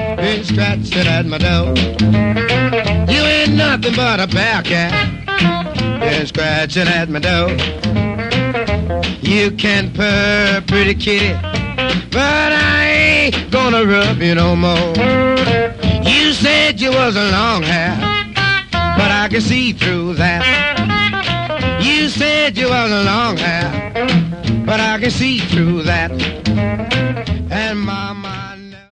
been scratching at my door. You ain't nothing but a bear cat, been scratching at my door. You can purr, pretty kitty, but I ain't gonna rub you no more. You said you was a long hair, but I can see through that. You said you was a long hair, but I can see through that. And my mind